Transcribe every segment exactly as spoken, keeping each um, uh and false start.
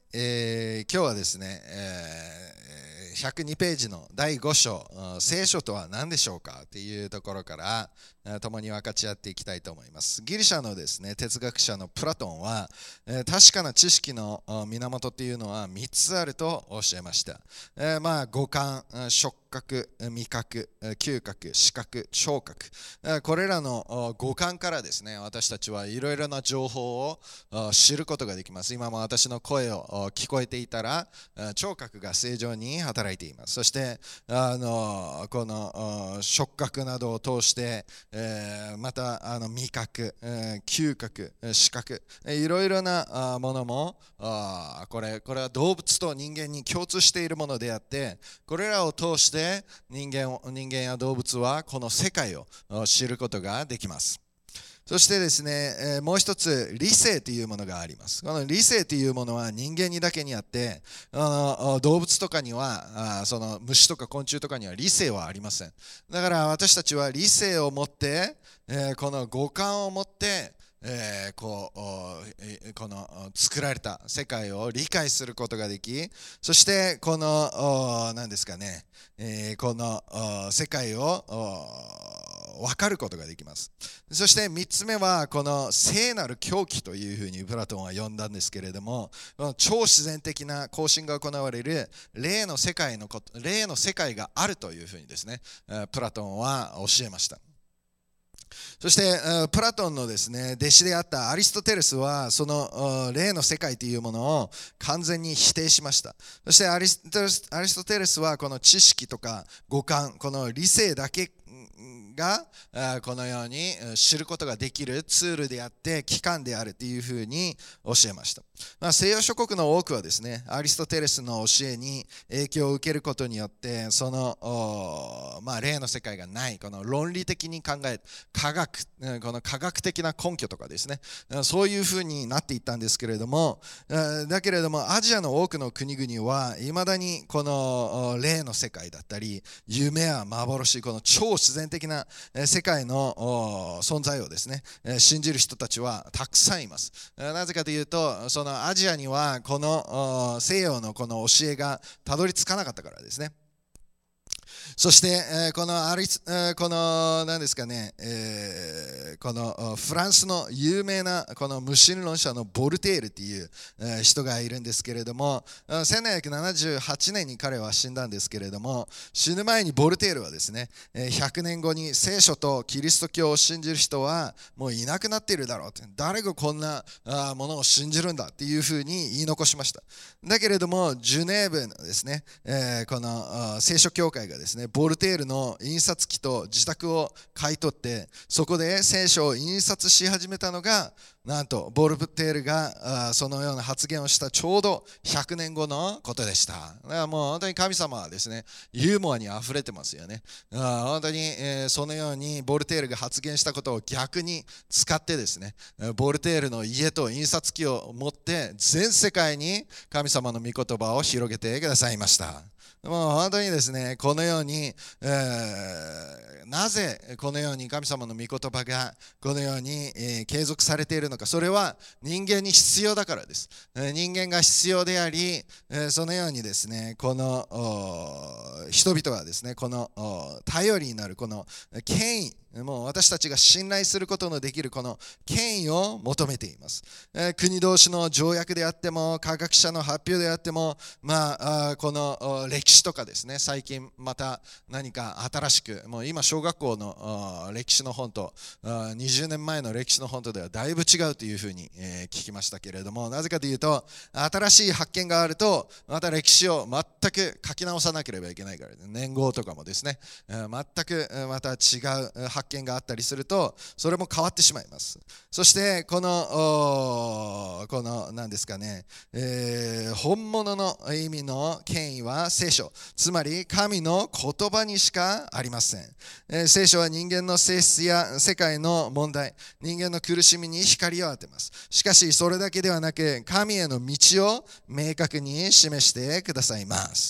えー今日はですね、えーひゃくにページのだいご章、聖書とは何でしょうかというところからえー共に分かち合っていきたいと思います。ギリシャのですね、哲学者のプラトンは、えー確かな知識のあ源っていうのはみっつあると教えました。えーまあ五感、あ触覚、味覚、えー嗅覚、視覚、聴覚、えーこれらのあ五感からですね、私たちはいろいろな情報をあ知ることができます。今も私の声をあ聞こえていたら、あ聴覚が正常に働いています。そしてあのこのあ触覚などを通して、えーまたあの味覚、えー嗅覚、えー視覚、えーいろいろなあものもあこれこれは動物と人間に共通しているものであって、これらを通して人間を人間や動物はこの世界をあ知ることができます。そしてですね、えーもう一つ理性というものがあります。この理性というものは人間にだけにあって、あのあ動物とかにはあその虫とか昆虫とかには理性はありません。だから私たちは理性を持って、えーこの五感を持って、えーこうおえーこのお作られた世界を理解することができ、そしてこのお何ですかね、えーこのお世界をお分かることができます。そしてみっつめはこの聖なる狂気というふうにプラトンは呼んだんですけれども、この超自然的な行進が行われる霊の世界のこと霊の世界があるというふうにですね、えープラトンは教えました。そして、えープラトンのですね、弟子であったアリストテレスは、そのえー霊の世界というものを完全に否定しました。そしてアリストテレスアリストテレスは、この知識とか五感、この理性だけがあーこのようにえー知ることができるツールであって機関であるというふうに教えました。まあ、西洋諸国の多くはですね、アリストテレスの教えに影響を受けることによって、そのおまあ、霊の世界がない、この論理的に考え、科学、えーこの科学的な根拠とかですね、えーそういうふうになっていったんですけれども、えーだけれどもアジアの多くの国々はいまだにこのお霊の世界だったり、夢や幻、この超自然的なえー世界のお存在をですね、えー信じる人たちはたくさんいます。えーなぜかというと、そのアジアにはこのお西洋のこの教えがたどり着かなかったからですね。そして、えーこのアリス、えーこの何ですかね、えーこのおフランスの有名なこの無神論者のボルテールっていう、えー人がいるんですけれども、あせんななひゃくななじゅうはちねんに彼は死んだんですけれども、死ぬ前にボルテールはですね、えーひゃくねんごに聖書とキリスト教を信じる人はもういなくなっているだろうって、誰がこんなあーものを信じるんだっていうふうに言い残しました。だけれどもジュネーブのですね、えーこのあー聖書協会がですね、ボルテールの印刷機と自宅を買い取って、そこで聖書を印刷し始めたのが、なんとボルテールがあーそのような発言をしたちょうどひゃくねんごのことでした。だからもう本当に神様はですね、ユーモアにあふれてますよね。あー本当に、えーそのようにボルテールが発言したことを逆に使ってですね、えーボルテールの家と印刷機を持って全世界に神様の御言葉を広げてくださいました。もう本当にですね、このように、えーなぜこのように神様の御言葉がこのように、えー継続されているのか、それは人間に必要だからです。えー人間が必要であり、えーそのようにですね、このお人々はですね、このお頼りになるこの権威、もう私たちが信頼することのできるこの権威を求めています。えー国同士の条約であっても、科学者の発表であっても、まあ、あーこのお歴史とかですね、最近また何か新しく、もう今小学校のあー歴史の本とあーにじゅうねんまえの歴史の本とではだいぶ違うというふうに、えー聞きましたけれども、なぜかというと、新しい発見があると、また歴史を全く書き直さなければいけないから、年号とかもですね、えー全くえーまた違うえー発見があったりすると、それも変わってしまいます。そしてこのおーこの何ですかね、えー本物の意味の権威は聖書、つまり神の言葉にしかありません。えー聖書は人間の性質や世界の問題、人間の苦しみに光を当てます。しかしそれだけではなく、神への道を明確に示してくださいます。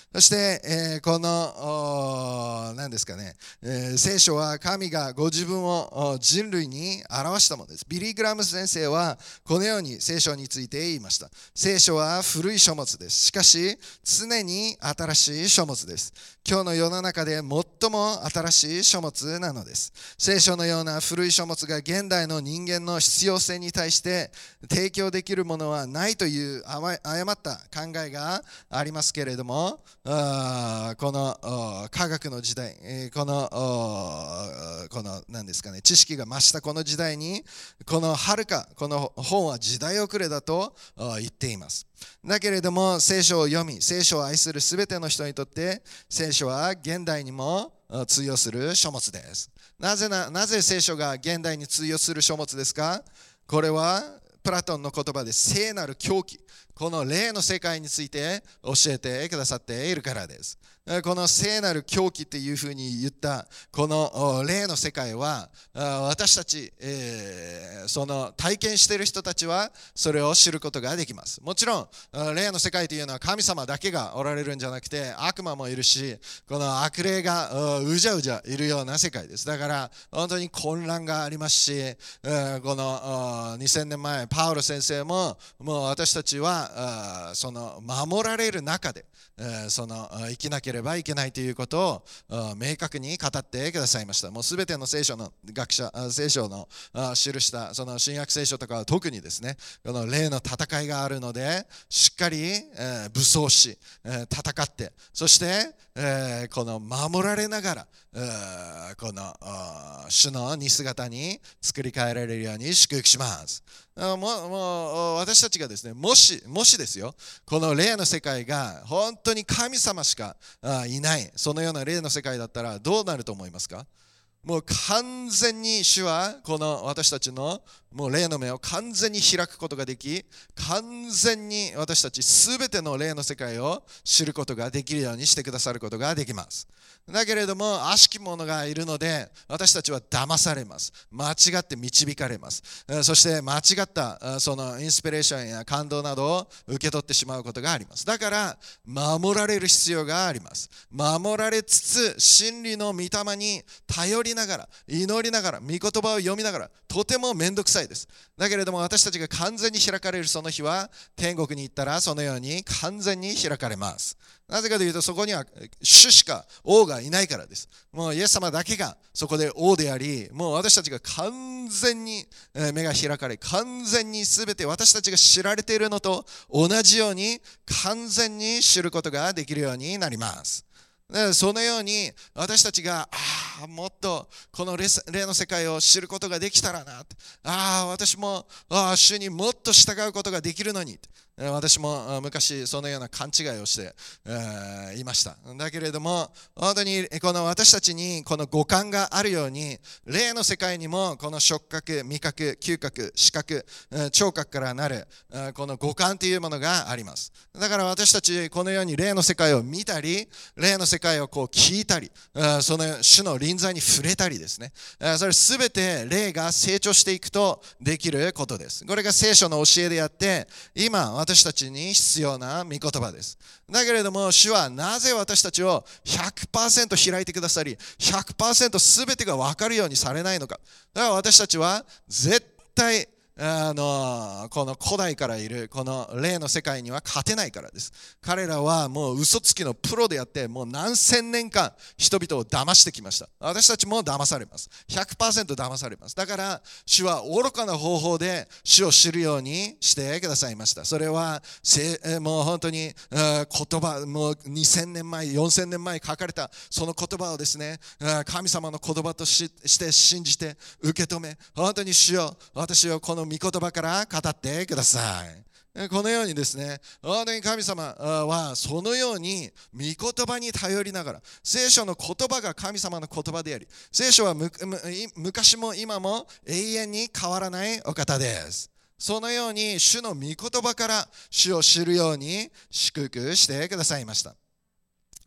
そして、えー、この何ですかね、えー、聖書は神がご自分を人類に表したものです。ビリー・グラム先生はこのように聖書について言いました。聖書は古い書物です。しかし常に新しい書物です。今日の世の中で最も新しい書物なのです。聖書のような古い書物が現代の人間の必要性に対して提供できるものはないという誤った考えがありますけれども、あこの科学の時代、このこの何ですかね、知識が増したこの時代に、このはるかこの本は時代遅れだと言っています。だけれども聖書を読み、聖書を愛するすべての人にとって聖書は現代にも通用する書物です。なぜな、なぜ聖書が現代に通用する書物ですか？これはプラトンの言葉で聖なる狂気、この霊の世界について教えてくださっているからです。この聖なる狂気っていうふうに言ったこの霊の世界は、私たち、えー、その体験している人たちはそれを知ることができます。もちろん霊の世界というのは神様だけがおられるんじゃなくて悪魔もいるし、この悪霊がうじゃうじゃいるような世界です。だから本当に混乱がありますし、このにせんねんまえパウロ先生ももう私たちはその守られる中でその生きなければいけないということを明確に語ってくださいました。もうすべての聖書の学者、聖書の記したその新約聖書とかは特にですね、この霊の戦いがあるので、しっかり武装し戦って、そしてこの守られながらこの主の似姿に作り変えられるように祝福します。もう、もう私たちがですね、もし、もしですよ、この霊の世界が本当に神様しかいない、そのような霊の世界だったらどうなると思いますか？もう完全に主はこの私たちのもう霊の目を完全に開くことができ、完全に私たちすべての霊の世界を知ることができるようにしてくださることができます。だけれども悪しき者がいるので私たちは騙されます。間違って導かれます。そして間違ったそのインスピレーションや感動などを受け取ってしまうことがあります。だから守られる必要があります。守られつつ真理の御霊に頼りながら、祈りながら、御言葉を読みながら、とてもめんどくさいです。だけれども私たちが完全に開かれるその日は、天国に行ったらそのように完全に開かれます。なぜかというと、そこには主しか王がいないからです。もうイエス様だけがそこで王であり、もう私たちが完全に目が開かれ、完全に全て私たちが知られているのと同じように完全に知ることができるようになります。そのように私たちがああもっとこの霊の世界を知ることができたらな、ああ私もああ主にもっと従うことができるのに、私も昔そのような勘違いをして、えー、いました。だけれども本当にこの私たちにこの五感があるように、霊の世界にもこの触覚、味覚、嗅覚、視覚、聴覚からなるこの五感というものがあります。だから私たちこのように霊の世界を見たり、霊の世界をこう聞いたり、その主の臨在に触れたりですね、それすべて霊が成長していくとできることです。これが聖書の教えであって、今私たちに必要な御言葉です。だけれども主はなぜ私たちを ひゃくパーセント 開いてくださり ひゃくパーセント 全てが分かるようにされないのか。だから私たちは絶対あのこの古代からいるこの霊の世界には勝てないからです。彼らはもう嘘つきのプロであって、もう何千年間人々を騙してきました。私たちも騙されます。 ひゃくパーセント 騙されます。だから主は愚かな方法で主を知るようにしてくださいました。それはもう本当に言葉、もうにせんねんまえよんせんねんまえ書かれたその言葉をですね、神様の言葉として信じて受け止め、本当に主よ私をこの御言葉から語ってください。このようにですね、本当に神様はそのように御言葉に頼りながら、聖書の言葉が神様の言葉であり、聖書は昔も今も永遠に変わらないお方です。そのように主の御言葉から主を知るように祝福してくださいました。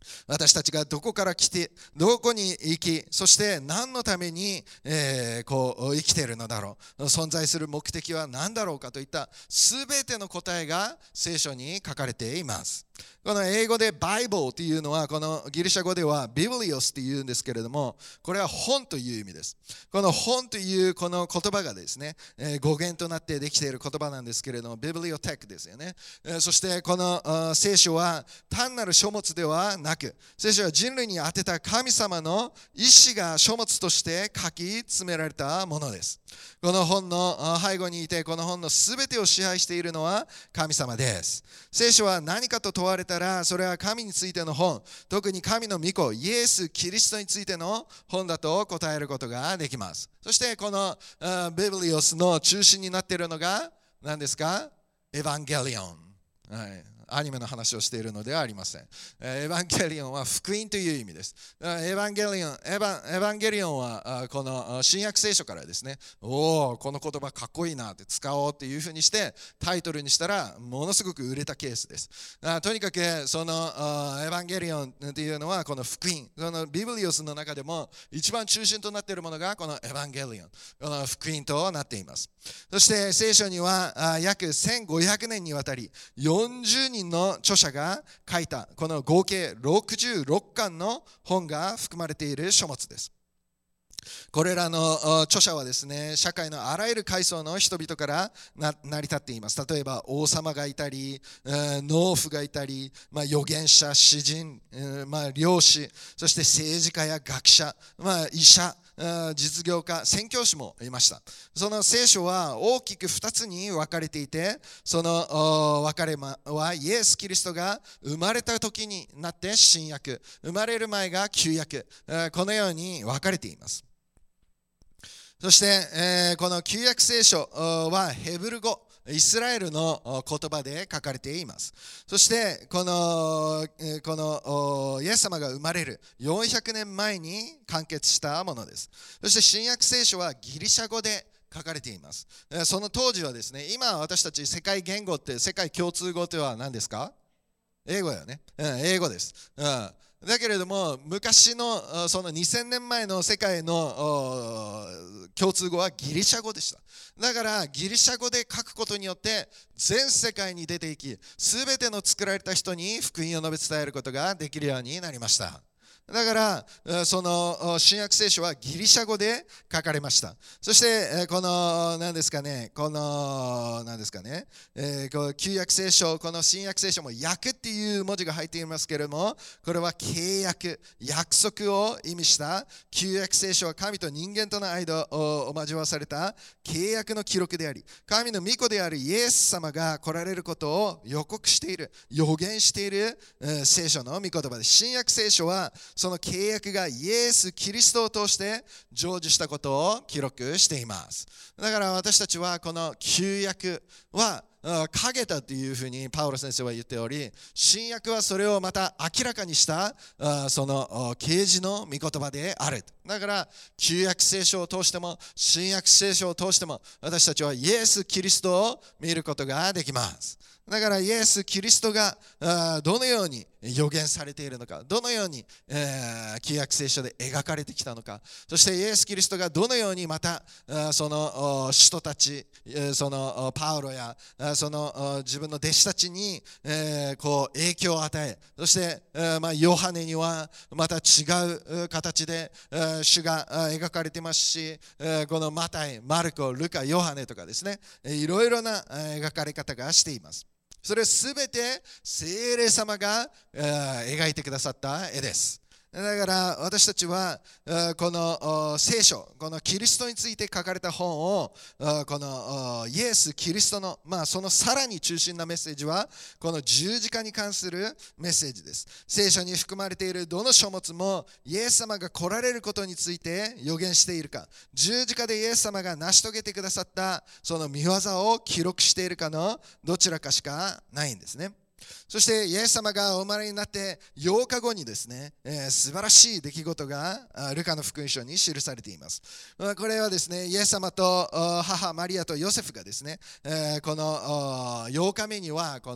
私たちがどこから来て、どこに行き、そして何のために、えー、こう生きているのだろう、存在する目的は何だろうかといったすべての答えが聖書に書かれています。この英語でバイブルというのは、このギリシャ語ではビブリオスというんですけれども、これは本という意味です。この本というこの言葉がですね、えー、語源となってできている言葉なんですけれども、ビブリオテックですよね。えー、そしてこの聖書は単なる書物ではなく、聖書は人類に当てた神様の意志が書物として書き詰められたものです。この本の背後にいて、この本のすべてを支配しているのは神様です。聖書は何かと問われたら、それは神についての本、特に神の御子、イエス・キリストについての本だと答えることができます。そしてこのビブリオスの中心になっているのが何ですか？エヴァンゲリオン。はい、アニメの話をしているのではありません。エヴァンゲリオンは福音という意味です。エヴァンゲリオン、エヴァン、エヴァンゲリオンはこの新約聖書からですね、おお、この言葉かっこいいなって使おうっていうふうにしてタイトルにしたらものすごく売れたケースです。とにかくそのエヴァンゲリオンというのはこの福音、そのビブリオスの中でも一番中心となっているものがこのエヴァンゲリオン、この福音となっています。そして聖書には約せんごひゃくねんにわたりよんじゅうにんの著者が書いたこの合計ろくじゅうろっかんの本が含まれている書物です。これらの著者はですね、社会のあらゆる階層の人々から成り立っています。例えば王様がいたり、農夫がいたり、まあ、預言者、詩人、まあ、漁師、そして政治家や学者、まあ、医者、実業家、宣教師もいました。その聖書は大きくふたつに分かれていて、その分かれはイエス・キリストが生まれた時になって新約、生まれる前が旧約、このように分かれています。そして、えー、この旧約聖書はヘブル語、イスラエルの言葉で書かれています。そしてこの、このイエス様が生まれるよんひゃくねんまえに完結したものです。そして新約聖書はギリシャ語で書かれています。その当時はですね、今私たち世界言語って世界共通語とは何ですか？英語だよね。うん、英語です。うん、だけれども昔のそのにせんねんまえの世界の共通語はギリシャ語でした。だからギリシャ語で書くことによって全世界に出ていき、すべての作られた人に福音を述べ伝えることができるようになりました。だからその新約聖書はギリシャ語で書かれました。そしてこの何ですかね、この何ですかね、旧約聖書、この新約聖書も約っていう文字が入っていますけれども、これは契約、約束を意味した旧約聖書は神と人間との間を交わされた契約の記録であり、神の御子であるイエス様が来られることを予告している、予言している聖書の御言葉です。新約聖書はその契約がイエス・キリストを通して成就したことを記録しています。だから私たちはこの旧約は影だというふうにパウロ先生は言っており、新約はそれをまた明らかにしたその啓示の御言葉である。だから旧約聖書を通しても新約聖書を通しても私たちはイエス・キリストを見ることができます。だからイエス・キリストがどのように予言されているのか、どのように旧約聖書で描かれてきたのか、そしてイエス・キリストがどのようにまたその人たち、そのパウロやその自分の弟子たちにこう影響を与え、そしてまあヨハネにはまた違う形で主が描かれていますし、このマタイ、マルコ、ルカ、ヨハネとかですね、いろいろな描かれ方がしています。それすべて聖霊様が描いてくださった絵です。だから私たちはこの聖書、このキリストについて書かれた本をこのイエス・キリストの、まあ、そのさらに中心なメッセージはこの十字架に関するメッセージです。聖書に含まれているどの書物もイエス様が来られることについて予言しているか、十字架でイエス様が成し遂げてくださったその御業を記録しているかのどちらかしかないんですね。そしてイエス様がお生まれになってようかごにですね、えー、素晴らしい出来事がルカの福音書に記されています。これはですね、イエス様と母マリアとヨセフがですね、えー、このようかめにはこの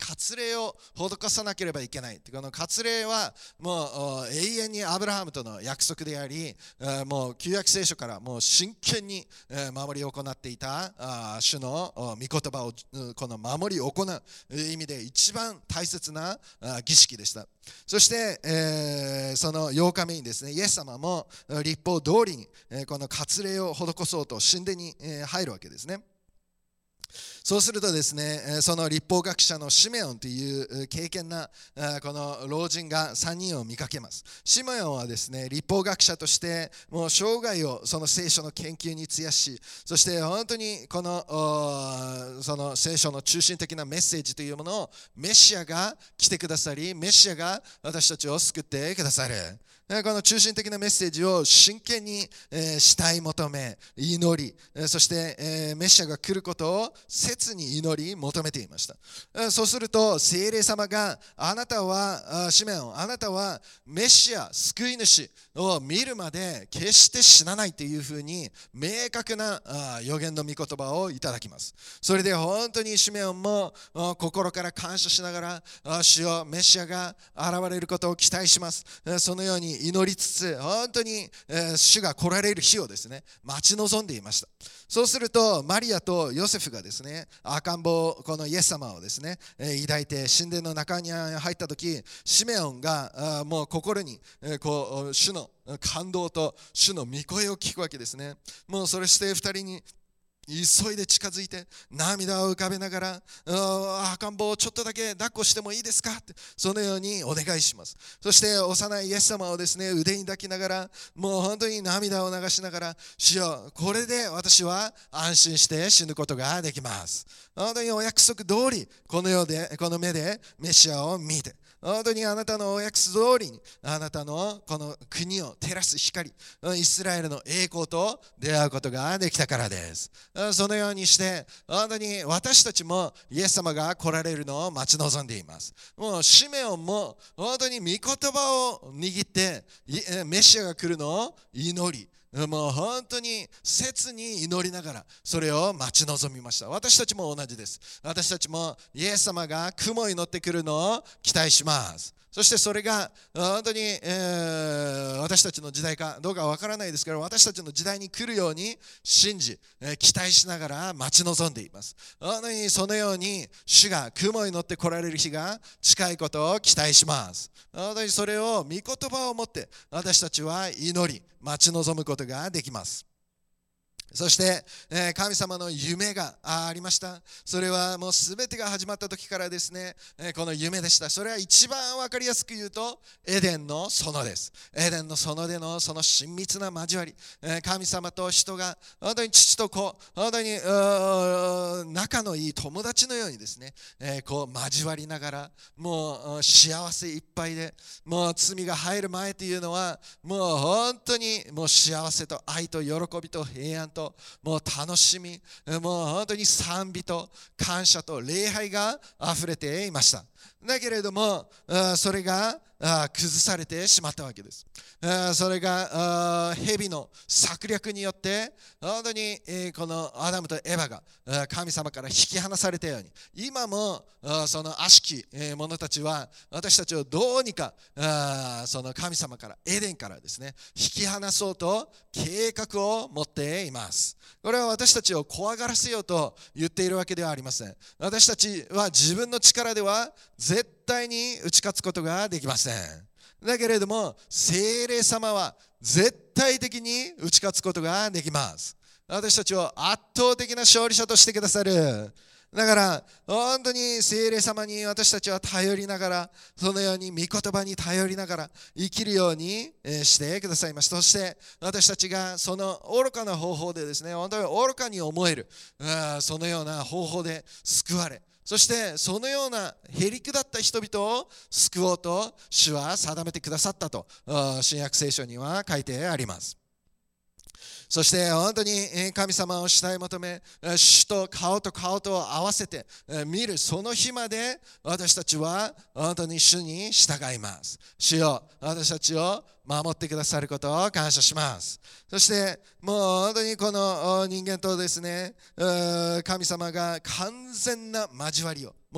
割礼を施さなければいけない。この割礼はもう永遠にアブラハムとの約束であり、もう旧約聖書からもう真剣に守り行っていた主の御言葉をこの守り行う意味で一番大切な儀式でした。そして、えー、そのようかめにですね、イエス様も律法通りにこの割礼を施そうと神殿に入るわけですね。そうするとですね、その律法学者のシメオンという敬虔なこの老人がさんにんを見かけます。シメオンはですね、律法学者としてもう生涯をその聖書の研究に費やし、そして本当にこのその聖書の中心的なメッセージというものをメシアが来てくださり、メシアが私たちを救ってくださる。この中心的なメッセージを真剣に慕い求め、祈り、そしてメシアが来ることを切に祈り求めていました。そうすると聖霊様が、あなたはシメオン、あなたはメシア救い主を見るまで決して死なないというふうに明確な予言の御言葉をいただきます。それで本当にシメオンも心から感謝しながら、主よメシアが現れることを期待します。そのように祈りつつ、本当に主が来られる日をですね待ち望んでいました。そうするとマリアとヨセフがですね、赤ん坊このイエス様をですね抱いて神殿の中に入った時、シメオンがもう心にこう主の感動と主の御声を聞くわけですね。もうそれして二人に急いで近づいて涙を浮かべながら、赤ん坊をちょっとだけ抱っこしてもいいですかって、そのようにお願いします。そして幼いイエス様をですね腕に抱きながら、もう本当に涙を流しながら、主よこれで私は安心して死ぬことができます。本当にお約束通りこの世でこの目でメシアを見て、本当にあなたのお約束通りにあなたのこの国を照らす光、イスラエルの栄光と出会うことができたからです。そのようにして本当に私たちもイエス様が来られるのを待ち望んでいます。もうシメオンも本当に御言葉を握ってメシアが来るのを祈り、もう本当に切に祈りながらそれを待ち望みました。私たちも同じです。私たちもイエス様が雲に乗ってくるのを期待します。そしてそれが本当に、えー、私たちの時代かどうかわからないですけど、私たちの時代に来るように信じ、えー、期待しながら待ち望んでいます。本当にそのように主が雲に乗って来られる日が近いことを期待します。本当にそれを御言葉を持って私たちは祈り待ち望むことができます。そして、えー、神様の夢がありました。それはもうすべてが始まった時からですね、えー、この夢でした。それは一番わかりやすく言うとエデンの園です。エデンの園でのその親密な交わり、えー、神様と人が本当に父と子、本当に仲のいい友達のようにですね、えー、こう交わりながら、もう幸せいっぱいで、もう罪が入る前というのはもう本当にもう幸せと愛と喜びと平安ともう楽しみ、もう本当に賛美と感謝と礼拝があふれていました。だけれどもそれが崩されてしまったわけです。それが蛇の策略によって本当にこのアダムとエヴァが神様から引き離されたように、今もその悪しき者たちは私たちをどうにかその神様からエデンからですね引き離そうと計画を持っています。これは私たちを怖がらせようと言っているわけではありません。私たちは自分の力では絶対に打ち勝つことができません。だけれども聖霊様は絶対的に打ち勝つことができます。私たちを圧倒的な勝利者としてくださる。だから本当に聖霊様に私たちは頼りながら、そのように御言葉に頼りながら生きるようにしてくださいます。そして私たちがその愚かな方法でですね、本当に愚かに思えるそのような方法で救われ、そしてそのようなへりくだった人々を救おうと主は定めてくださったと新約聖書には書いてあります。そして本当に神様を慕い求め、主と顔と顔と合わせて見るその日まで私たちは本当に主に従います。主よ、私たちを守ってくださることを感謝します。そしてもう本当にこの人間とですね、神様が完全な交わりを持つ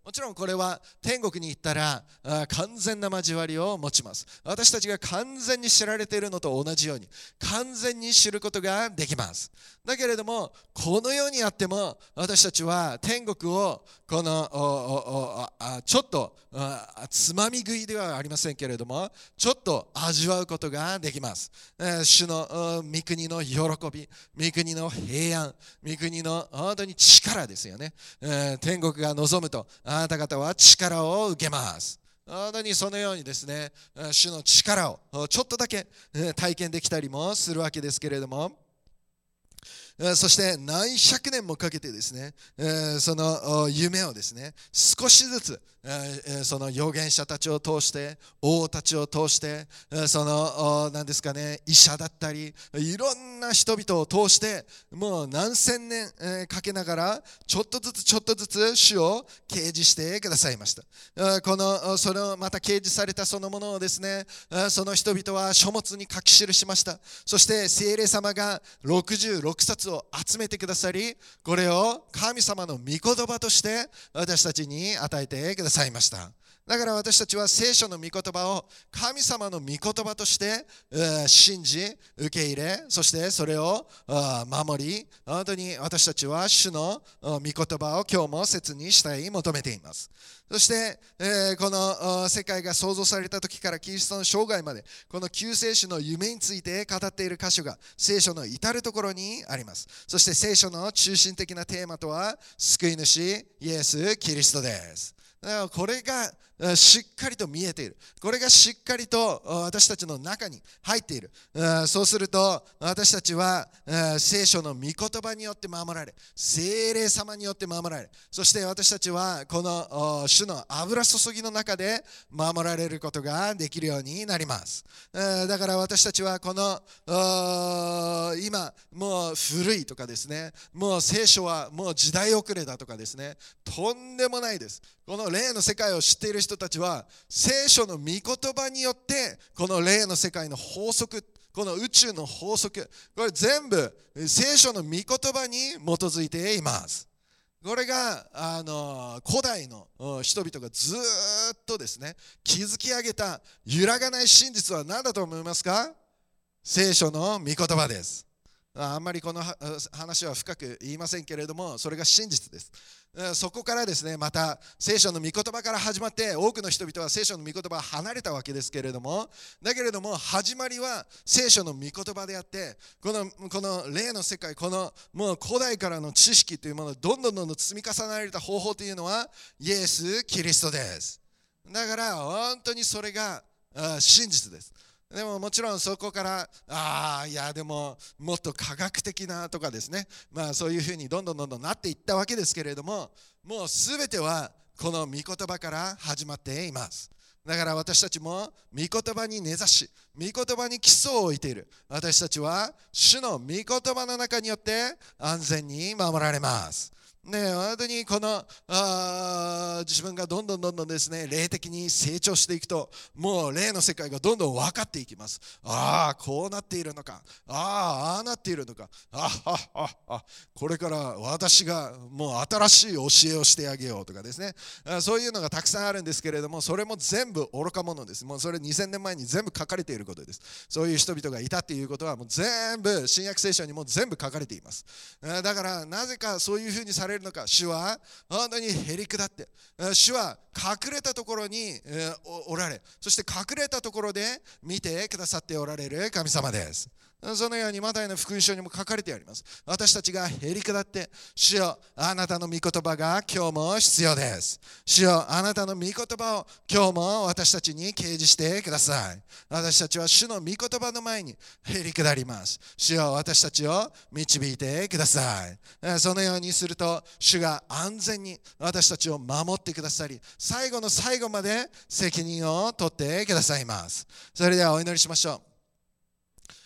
もちろんこれは天国に行ったら完全な交わりを持ちます。私たちが完全に知られているのと同じように完全に知ることができます。だけれどもこの世にあっても私たちは天国をこのおおおあちょっとつまみ食いではありませんけれどもちょっと味わうことができます。主の御国の喜び、御国の平安、御国の本当に力ですよね。天国が望むとあなた方は力を受けます。本当にそのようにですね、主の力をちょっとだけ体験できたりもするわけですけれども、そして何百年もかけてですね、その夢をですね、少しずつその預言者たちを通して、王たちを通して、その何ですかね、医者だったり、いろんな人々を通して、もう何千年かけながら、ちょっとずつちょっとずつ主を掲示してくださいました。このそのまた掲示されたそのものをですね、その人々は書物に書き記しました。そして聖霊様がろくじゅうろくさつを集めてくださり、これを神様の御言葉として私たちに与えてくださいました。だから私たちは聖書の御言葉を神様の御言葉として信じ受け入れ、そしてそれを守り、本当に私たちは主の御言葉を今日も切にしたい求めています。そして、えー、この世界が創造された時からキリストの生涯までこの救世主の夢について語っている箇所が聖書の至るところにあります。そして聖書の中心的なテーマとは救い主イエス・キリストです。これがしっかりと見えている。これがしっかりと私たちの中に入っている。そうすると私たちは聖書の御言葉によって守られ、聖霊様によって守られ、そして私たちはこの主の油注ぎの中で守られることができるようになります。だから私たちはこの今もう古いとかですね、もう聖書はもう時代遅れだとかですね、とんでもないです。この霊の世界を知っている人たちは聖書の御言葉によってこの霊の世界の法則、この宇宙の法則、これ全部聖書の御言葉に基づいています。これがあの古代の人々がずっとですね築き上げた揺らがない真実は何だと思いますか？聖書の御言葉です。あんまりこの話は深く言いませんけれども、それが真実です。そこからですね、また聖書の御言葉から始まって多くの人々は聖書の御言葉を離れたわけですけれども、だけれども始まりは聖書の御言葉であって、このこの霊の世界、このもう古代からの知識というものをどんどんどんどん積み重ねられた方法というのはイエス・キリストです。だから本当にそれが真実です。でももちろんそこからああいやでももっと科学的なとかですね、まあそういうふうにどんどんどんどんなっていったわけですけれども、もうすべてはこの御言葉から始まっています。だから私たちも御言葉に根ざし、御言葉に基礎を置いている私たちは主の御言葉の中によって安全に守られます。ね、本当にこのあ自分がどんどんどんどんですね霊的に成長していくと、もう霊の世界がどんどん分かっていきます。ああこうなっているのか、ああああなっているのか、あはははこれから私がもう新しい教えをしてあげようとかですね、そういうのがたくさんあるんですけれども、それも全部愚か者です。もうそれにせんねんまえに全部書かれていることです。そういう人々がいたっていうことはもう全部新約聖書にも全部書かれています。だからなぜかそういうふうにされるのか、主は本当にへりくだって、主は隠れたところにおられ、そして隠れたところで見てくださっておられる神様です。そのようにマタイの福音書にも書かれてあります。私たちがへりくだって、主よあなたの御言葉が今日も必要です。主よあなたの御言葉を今日も私たちに掲示してください。私たちは主の御言葉の前にへりくだります。主よ私たちを導いてください。そのようにすると主が安全に私たちを守ってくださり、最後の最後まで責任を取ってくださいます。それではお祈りしましょう。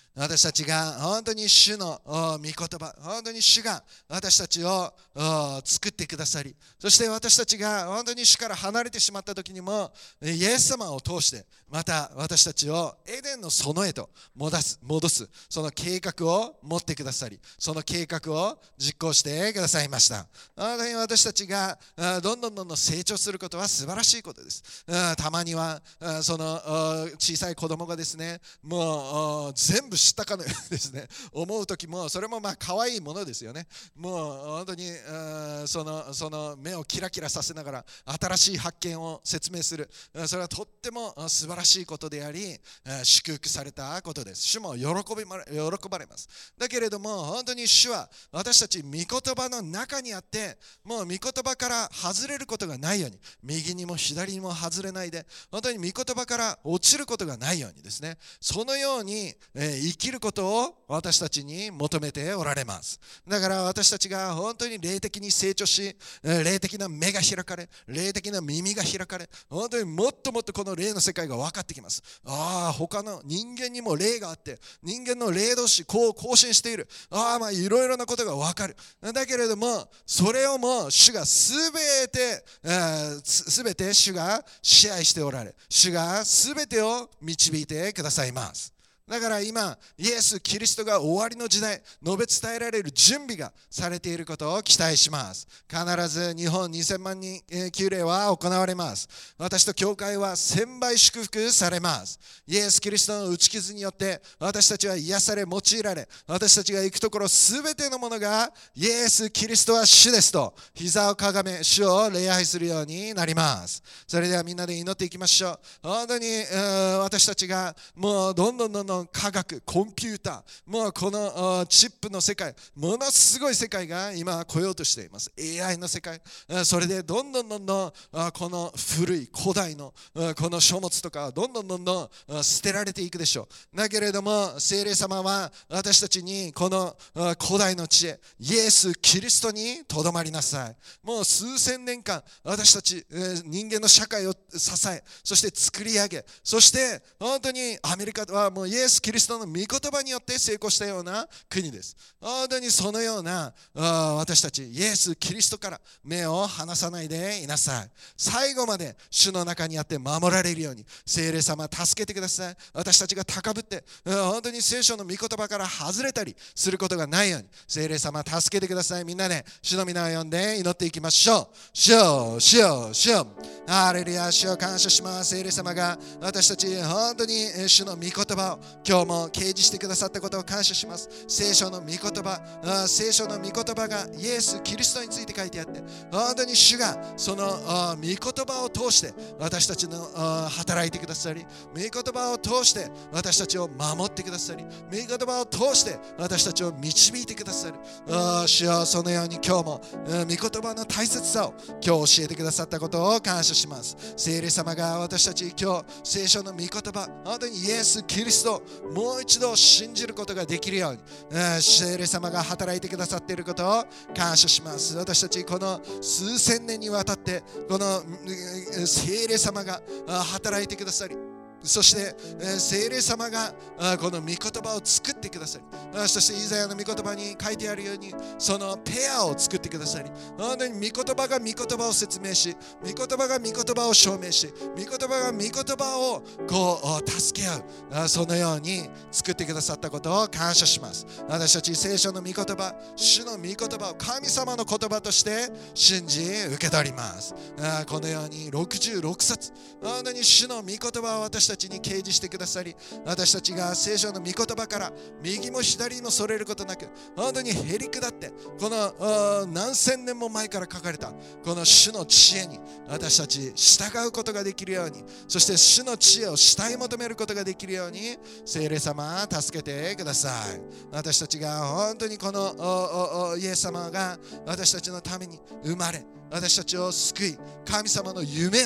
私たちが本当に主の御言葉、本当に主が私たちを作ってくださり、そして私たちが本当に主から離れてしまった時にも、イエス様を通してまた私たちをエデンの園へと戻す、戻すその計画を持ってくださり、その計画を実行してくださいました。本当に私たちがどんどんどんどん成長することは素晴らしいことです。たまにはその小さい子供がですね、もう全部知ったかのようにですね思う時も、それもまあ可愛いものですよね。もう本当にそのその目をキラキラさせながら新しい発見を説明する、それはとっても素晴らしいことであり、祝福されたことです。主も喜び喜ばれます。だけれども本当に主は私たち御言葉の中にあって、もう御言葉から外れることがないように、右にも左にも外れないで、本当に御言葉から落ちることがないようにですね、そのように、えー、生きることを私たちに求めておられます。だから私たちが本当に霊的に成長し、霊的な目が開かれ、霊的な耳が開かれ、本当にもっともっとこの霊の世界が分かってきます。ああ、他の人間にも霊があって、人間の霊同士こう更新している、ああ、まあいろいろなことが分かる。だけれどもそれをもう主がすべて、えー、すべて主が支配しておられ、主がすべてを導いてくださいます。だから今、イエス・キリストが終わりの時代、述べ伝えられる準備がされていることを期待します。必ず日本にせんまんにん級例は行われます。私と教会は千倍祝福されます。イエス・キリストの打ち傷によって私たちは癒され、用いられ、私たちが行くところすべてのものがイエス・キリストは主ですと膝をかがめ主を礼拝するようになります。それではみんなで祈っていきましょう。本当に私たちがもうどんどんどんどん科学、コンピューター、もうこのチップの世界、ものすごい世界が今来ようとしています。 エーアイ の世界、それでどんどんどんどんこの古い古代のこの書物とかどんどんどんどん捨てられていくでしょう。だけれども聖霊様は私たちにこの古代の知恵、イエス・キリストにとどまりなさい。もう数千年間私たち人間の社会を支え、そして作り上げ、そして本当にアメリカはもうイエス・キリストの御言葉によって成功したような国です。本当にそのような私たちイエス・キリストから目を離さないでいなさい。最後まで主の中にあって守られるように聖霊様助けてください。私たちが高ぶって本当に聖書の御言葉から外れたりすることがないように聖霊様助けてください。みんなで主の皆を呼んで祈っていきましょう。主よ、主よ、主よ、ハレルヤ、主を感謝します。聖霊様が私たち本当に主の御言葉を今日も掲示してくださったことを感謝します。聖書の御言葉、聖書の御言葉がイエス・キリストについて書いてあって、本当に主がその御言葉を通して私たちの働いてくださり、御言葉を通して私たちを守ってくださり、御言葉を通して私たちを導いてくださる。主よ、そのように今日も御言葉の大切さを今日教えてくださったことを感謝します。聖霊様が私たち今日聖書の御言葉、本当にイエス・キリストもう一度信じることができるように、聖霊様が働いてくださっていることを感謝します。私たちこの数千年にわたってこの聖霊様が働いてくださり、そして聖霊様がこの御言葉を作ってくださり、そしてイザヤの御言葉に書いてあるようにそのペアを作ってくださり、本当に御言葉が御言葉を説明し、御言葉が御言葉を証明し、御言葉が御言葉をこう助け合う、そのように作ってくださったことを感謝します。私たち聖書の御言葉、主の御言葉を神様の言葉として信じ受け取ります。このようにろくじゅうろくさつ、本当に主の御言葉を私たちに掲示してくださり、私たちが聖書の御言葉から右も左にもそれることなく、本当にへり下ってこの何千年も前から書かれたこの主の知恵に私たち従うことができるように、そして主の知恵を慕い求めることができるように聖霊様助けてください。私たちが本当にこのイエス様が私たちのために生まれ、私たちを救い、神様の夢を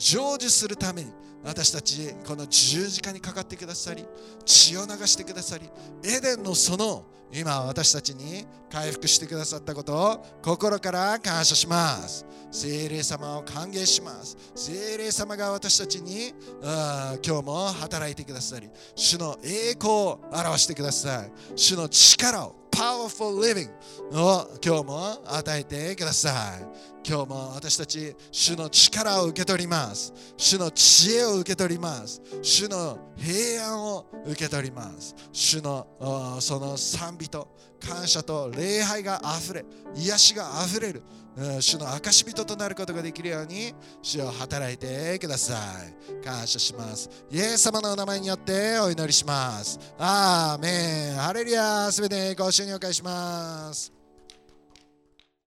成就するために私たちこの十字架にかかってくださり、血を流してくださり、エデンの園を今私たちに回復してくださったことを心から感謝します。聖霊様を歓迎します。聖霊様が私たちに今日も働いてくださり、主の栄光を表してください。主の力をPowerful living を今日も与えてください。今日も私たち主の力を受け取ります。主の知恵を受け取ります。主の平安を受け取ります。主のその賛美と感謝と礼拝があふれ、癒しがあふれる主の証人となることができるように主を働いてください。感謝します。イエス様のお名前によってお祈りします。アーメン。ハレルヤ。すべてご主にお返しします。